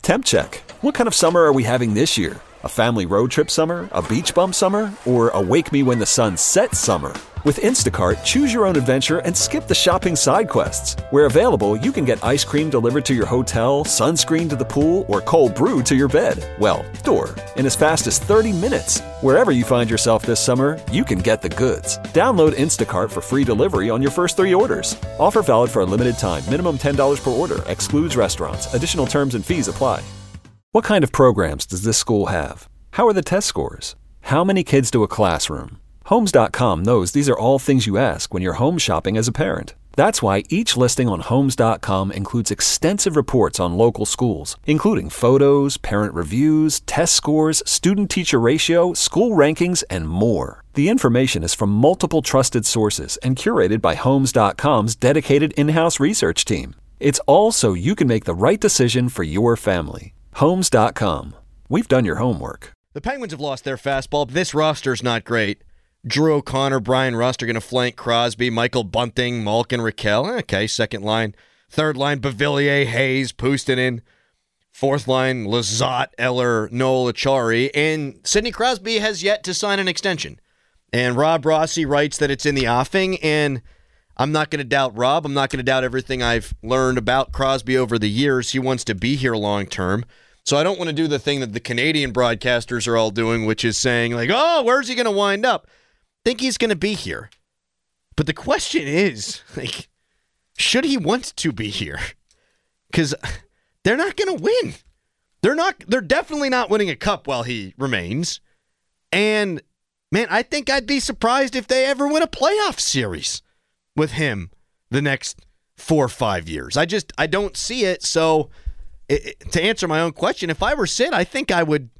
Temp check. What kind of summer are we having this year? A family road trip summer? A beach bum summer? Or a wake me when the sun sets summer? With Instacart, choose your own adventure and skip the shopping side quests. Where available, you can get ice cream delivered to your hotel, sunscreen to the pool, or cold brew to your bed. Well, door. In as fast as 30 minutes. Wherever you find yourself this summer, you can get the goods. Download Instacart for free delivery on your first 3 orders. Offer valid for a limited time. Minimum $10 per order. Excludes restaurants. Additional terms and fees apply. What kind of programs does this school have? How are the test scores? How many kids do a classroom? Homes.com knows these are all things you ask when you're home shopping as a parent. That's why each listing on Homes.com includes extensive reports on local schools, including photos, parent reviews, test scores, student-teacher ratio, school rankings, and more. The information is from multiple trusted sources and curated by Homes.com's dedicated in-house research team. It's all so you can make the right decision for your family. Homes.com. We've done your homework. The Penguins have lost their fastball. This roster's not great. Drew O'Connor, Brian Rust are going to flank Crosby, Michael Bunting, Malkin, Raquel. Okay, second line. Third line, Beauvillier, Hayes, Puustinen. Fourth line, Lizotte, Eller, Noel Acciari. And Sidney Crosby has yet to sign an extension. And Rob Rossi writes that it's in the offing, and I'm not going to doubt Rob. I'm not going to doubt everything I've learned about Crosby over the years. He wants to be here long term. So I don't want to do the thing that the Canadian broadcasters are all doing, which is saying, like, oh, where's he going to wind up? Think he's going to be here. But the question is, like, should he want to be here? Because they're not going to win. They're definitely not winning a cup while he remains. And, man, I think I'd be surprised if they ever win a playoff series with him the next 4 or 5 years. I don't see it. So to answer my own question, if I were Sid, I think I would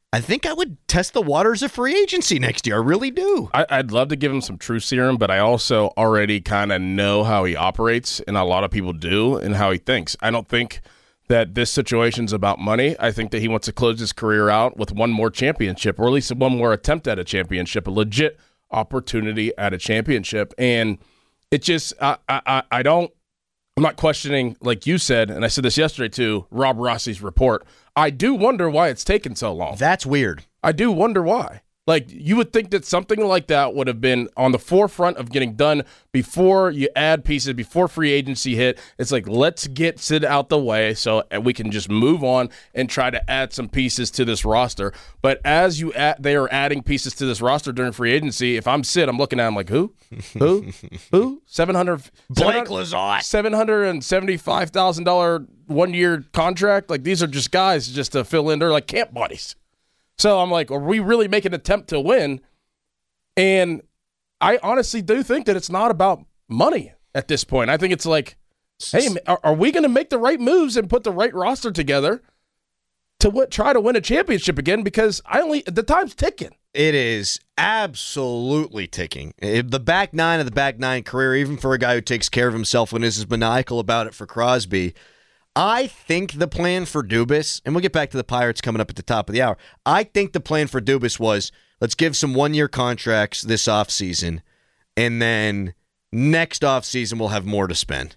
test the waters of free agency next year. I really do. I'd love to give him some true serum, but I also already kind of know how he operates, and a lot of people do, and how he thinks. I don't think that this situation's about money. I think that he wants to close his career out with one more championship, or at least one more attempt at a championship, a legit opportunity at a championship. And it just, I'm not questioning, like you said, and I said this yesterday too, Rob Rossi's report. I do wonder why it's taken so long. That's weird. I do wonder why. Like, you would think that something like that would have been on the forefront of getting done before you add pieces, before free agency hit. It's like, let's get Sid out the way so we can just move on and try to add some pieces to this roster. But as they are adding pieces to this roster during free agency, if I'm Sid, I'm looking at him like, who? Who? 700 Blake Lizotte. $775,000 1-year contract. Like, these are just guys just to fill in. They're like camp buddies. So I'm like, are we really making an attempt to win? And I honestly do think that it's not about money at this point. I think it's like, hey, are we going to make the right moves and put the right roster together to try to win a championship again? Because the time's ticking. It is absolutely ticking. The back nine of the back nine career, even for a guy who takes care of himself and is as maniacal about it for Crosby, I think the plan for Dubas, and we'll get back to the Pirates coming up at the top of the hour, I think the plan for Dubas was, let's give some one-year contracts this offseason, and then next offseason we'll have more to spend.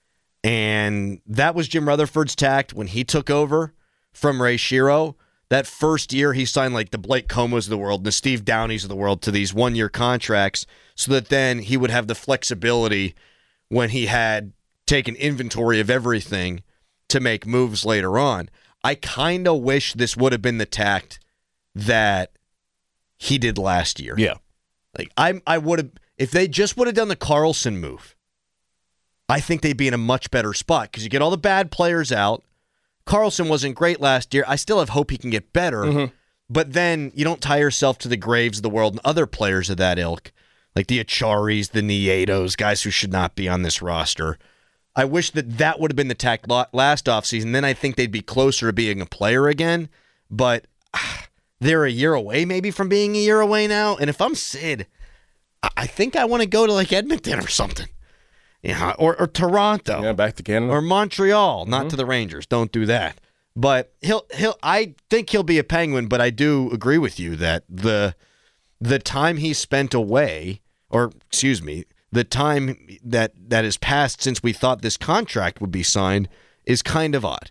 And that was Jim Rutherford's tact when he took over from Ray Shero. That first year he signed like the Blake Comos of the world and the Steve Downeys of the world to these one-year contracts so that then he would have the flexibility when he had taken inventory of everything to make moves later on. I kind of wish this would have been the tact that he did last year. Yeah. Like I would have, if they just would have done the Carlson move, I think they'd be in a much better spot because you get all the bad players out. Carlson wasn't great last year. I still have hope he can get better, Mm-hmm. but then you don't tie yourself to the Graves of the world and other players of that ilk, like the Acharis, the Nietos, guys who should not be on this roster. I wish that would have been the tact last offseason. Then I think they'd be closer to being a player again. But they're a year away maybe from being a year away now. And if I'm Sid, I think I want to go to like Edmonton or something. Yeah, or Toronto. Yeah, back to Canada. Or Montreal, not to the Rangers. Don't do that. But I think he'll be a Penguin, but I do agree with you that the time he spent away, or excuse me, the time that has passed since we thought this contract would be signed is kind of odd.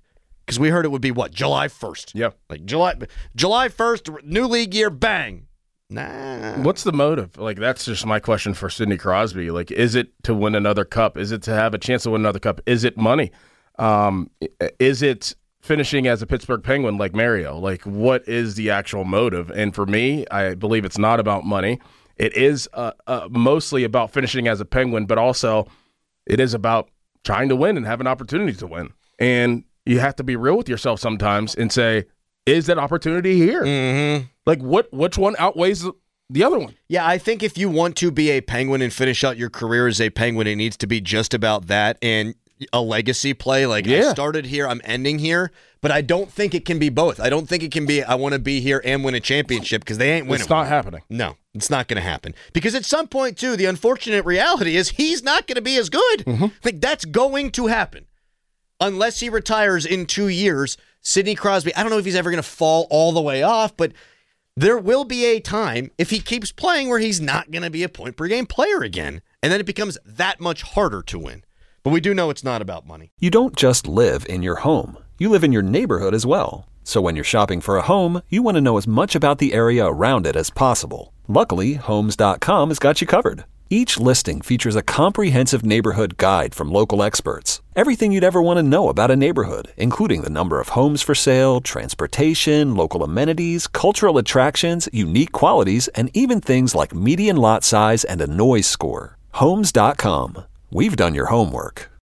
Because we heard it would be, what, July 1st? Yeah. Like July 1st, new league year, bang. Nah. What's the motive? Like, that's just my question for Sidney Crosby. Like, is it to win another cup? Is it to have a chance to win another cup? Is it money? Is it finishing as a Pittsburgh Penguin like Mario? Like, what is the actual motive? And for me, I believe it's not about money. It is mostly about finishing as a Penguin, but also it is about trying to win and have an opportunity to win. And you have to be real with yourself sometimes and say, is that opportunity here? Mm-hmm. Like, which one outweighs the other one? Yeah, I think if you want to be a Penguin and finish out your career as a Penguin, it needs to be just about that and a legacy play. Like, I started here, I'm ending here. But I don't think it can be both. I don't think it can be, I want to be here and win a championship, because they ain't winning. It's not happening. No, it's not going to happen. Because at some point, too, the unfortunate reality is he's not going to be as good. Mm-hmm. Like, that's going to happen. Unless he retires in 2 years, Sidney Crosby, I don't know if he's ever going to fall all the way off, but there will be a time, if he keeps playing, where he's not going to be a point-per-game player again. And then it becomes that much harder to win. But we do know it's not about money. You don't just live in your home. You live in your neighborhood as well. So when you're shopping for a home, you want to know as much about the area around it as possible. Luckily, Homes.com has got you covered. Each listing features a comprehensive neighborhood guide from local experts. Everything you'd ever want to know about a neighborhood, including the number of homes for sale, transportation, local amenities, cultural attractions, unique qualities, and even things like median lot size and a noise score. Homes.com. We've done your homework.